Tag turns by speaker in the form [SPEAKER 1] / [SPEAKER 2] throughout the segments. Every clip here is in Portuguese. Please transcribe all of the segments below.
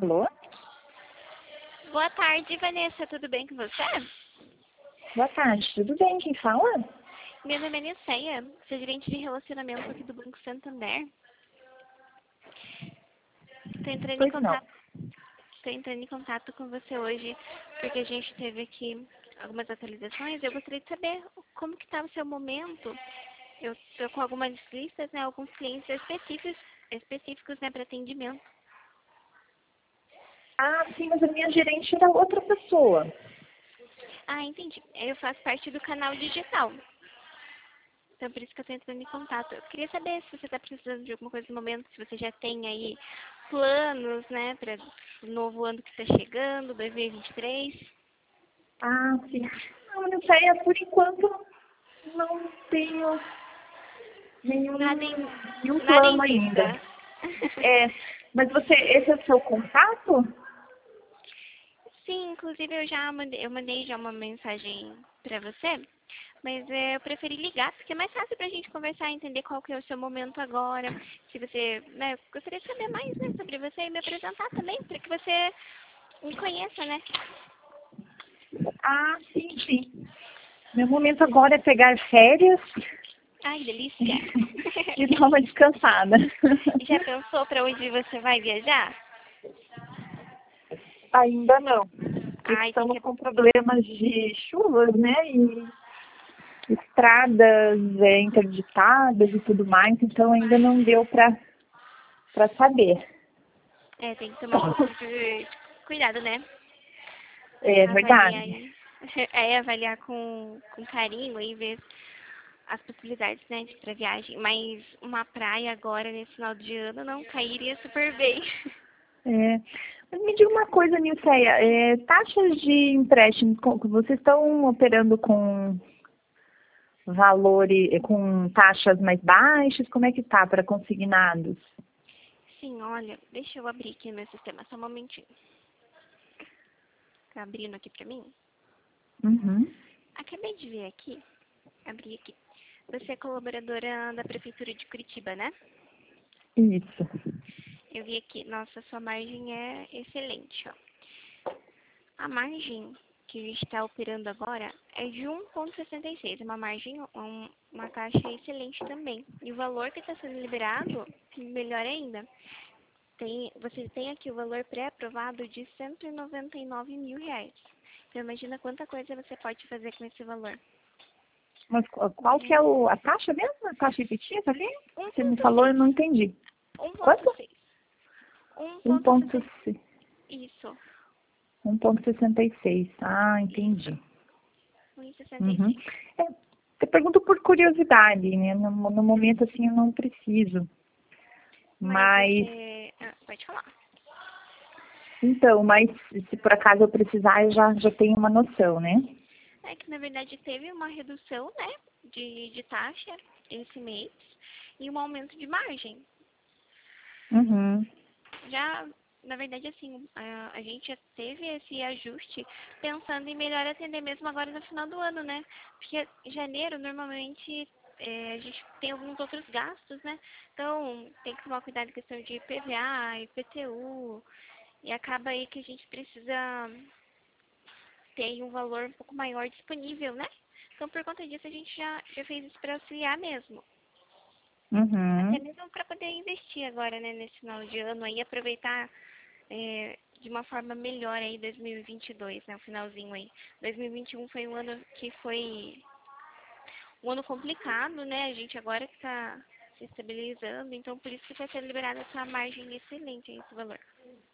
[SPEAKER 1] Alô?
[SPEAKER 2] Boa tarde, Vanessa. Tudo bem com você?
[SPEAKER 1] Boa tarde, tudo bem? Quem fala?
[SPEAKER 2] Meu nome é Nisseia, sou gerente de relacionamento aqui do Banco Santander. Estou entrando em
[SPEAKER 1] Pois não.
[SPEAKER 2] contato, Estou entrando em contato com você hoje porque a gente teve aqui algumas atualizações. Eu gostaria de saber como que está o seu momento. Eu estou com algumas listas, né, alguns clientes específicos, né, para atendimento.
[SPEAKER 1] Ah, sim, mas a minha gerente era outra pessoa.
[SPEAKER 2] Ah, entendi. Eu faço parte do canal digital. Então, por isso que eu estou entrando em contato. Eu queria saber se você está precisando de alguma coisa no momento, se você já tem aí planos, né, para o novo ano que está chegando, 2023.
[SPEAKER 1] Ah, sim. Não, não sei, por enquanto não tenho nenhum,
[SPEAKER 2] Nada em,
[SPEAKER 1] nenhum
[SPEAKER 2] nada em
[SPEAKER 1] plano ainda.
[SPEAKER 2] vista.
[SPEAKER 1] Mas esse é o seu contato?
[SPEAKER 2] Sim, inclusive eu mandei já uma mensagem para você, mas eu preferi ligar, porque é mais fácil para a gente conversar, entender qual que é o seu momento agora. Se você, né, eu gostaria de saber mais, né, sobre você e me apresentar também, para que você me conheça, né?
[SPEAKER 1] Ah, sim, sim. Meu momento agora é pegar férias
[SPEAKER 2] Ai, delícia!
[SPEAKER 1] e dar uma descansada.
[SPEAKER 2] Já pensou para onde você vai viajar?
[SPEAKER 1] Ainda não.
[SPEAKER 2] Ai, tem
[SPEAKER 1] Estamos
[SPEAKER 2] que...
[SPEAKER 1] com problemas de chuvas, né? E estradas interditadas e tudo mais, então ainda não deu para saber.
[SPEAKER 2] tem que tomar um pouco de cuidado, né?
[SPEAKER 1] É
[SPEAKER 2] Avaliar
[SPEAKER 1] verdade.
[SPEAKER 2] aí. Avaliar com carinho e ver as possibilidades, né, para viagem. Mas uma praia agora, nesse final de ano, não cairia super bem.
[SPEAKER 1] É. Mas me diga uma coisa, Nilceia, taxas de empréstimo, vocês estão operando com valores, com taxas mais baixas? Como é que tá para consignados?
[SPEAKER 2] Sim, olha, deixa eu abrir aqui no meu sistema, só um momentinho. Tá abrindo aqui pra mim?
[SPEAKER 1] Uhum.
[SPEAKER 2] Acabei de ver aqui, abri aqui. Você é colaboradora da Prefeitura de Curitiba, né?
[SPEAKER 1] Isso.
[SPEAKER 2] Eu vi aqui, nossa, sua margem é excelente, ó. A margem que a gente está operando agora é de 1,66, uma margem, uma taxa excelente também. E o valor que está sendo liberado, melhor ainda, você tem aqui o valor pré-aprovado de R$ 199 mil. Então imagina quanta coisa você pode fazer com esse valor.
[SPEAKER 1] Mas qual que é a taxa mesmo? A taxa efetiva ali? Você me falou,
[SPEAKER 2] 1,6.
[SPEAKER 1] eu não entendi. Quanto?
[SPEAKER 2] 1,6. 1,66.
[SPEAKER 1] 1,6.
[SPEAKER 2] Isso.
[SPEAKER 1] 1,66. Ah, entendi.
[SPEAKER 2] 1,66.
[SPEAKER 1] Uhum. Eu pergunto por curiosidade, né? No momento, assim, eu não preciso.
[SPEAKER 2] Mas
[SPEAKER 1] Mas,
[SPEAKER 2] você... pode falar.
[SPEAKER 1] então, mas se por acaso eu precisar, eu já tenho uma noção, né?
[SPEAKER 2] É que, na verdade, teve uma redução, né, de taxa esse mês e um aumento de margem.
[SPEAKER 1] Uhum.
[SPEAKER 2] Já, na verdade, assim, a gente já teve esse ajuste pensando em melhor atender mesmo agora no final do ano, né? Porque em janeiro, normalmente, a gente tem alguns outros gastos, né? Então, tem que tomar cuidado com questão de IPVA, IPTU, e acaba aí que a gente precisa ter um valor um pouco maior disponível, né? Então, por conta disso, a gente já fez isso para auxiliar mesmo. Até
[SPEAKER 1] Uhum.
[SPEAKER 2] mesmo para poder investir agora, né, nesse final de ano aí, aproveitar de uma forma melhor aí 2022, né, o finalzinho aí. 2021 foi um ano que foi um ano complicado, né, a gente agora que está se estabilizando, então por isso que está sendo liberada essa margem excelente aí, esse valor.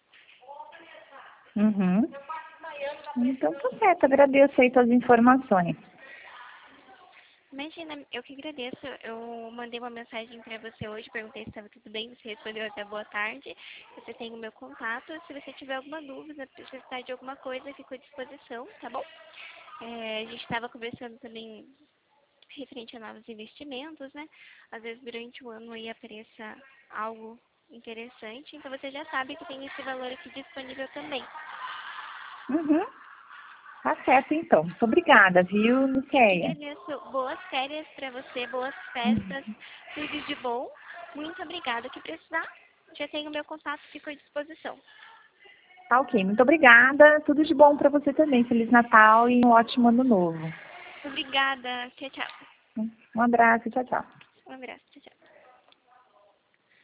[SPEAKER 1] Uhum. Então, tá certo. Agradeço aí todas as informações.
[SPEAKER 2] Imagina, eu que agradeço. Eu mandei uma mensagem para você hoje, perguntei se estava tudo bem, você respondeu até boa tarde. Você tem o meu contato. Se você tiver alguma dúvida, precisar de alguma coisa, fico à disposição, tá bom? A gente estava conversando também referente a novos investimentos, né? Às vezes durante o ano aí apareça algo interessante, então você já sabe que tem esse valor aqui disponível também.
[SPEAKER 1] Uhum. Tá certo, então. Muito obrigada, viu,
[SPEAKER 2] Eu que
[SPEAKER 1] Niceia?
[SPEAKER 2] agradeço. Boas férias para você, boas festas, tudo de bom. Muito obrigada. Que precisar, já tenho meu contato, fico à disposição.
[SPEAKER 1] Tá ok, muito obrigada. Tudo de bom para você também. Feliz Natal e um ótimo ano novo.
[SPEAKER 2] Obrigada. Tchau, tchau.
[SPEAKER 1] Um abraço, tchau, tchau.
[SPEAKER 2] Um abraço. Tchau, tchau.